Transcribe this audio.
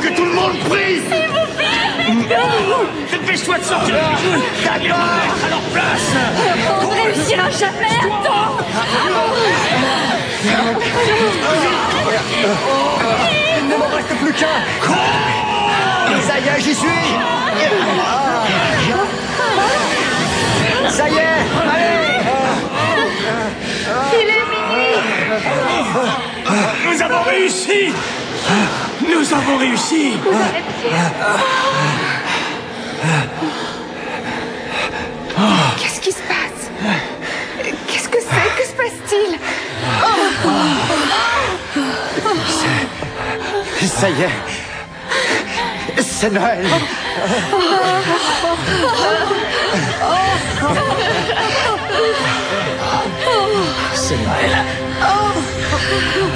que tout le monde prie. S'il vous plaît. Dépêche-toi de sortir les joues. Allez, remettre à leur place. On ne réussira jamais, attends. Il ne m'en reste plus qu'un. Ça y est, j'y suis. Ça y est, allez. Il est minuit. Nous avons réussi. Nous avons réussi. Où est-il? Qu'est-ce qui se passe? Qu'est-ce que c'est? Que se passe-t-il? Ça y est. C'est Noël. C'est Noël.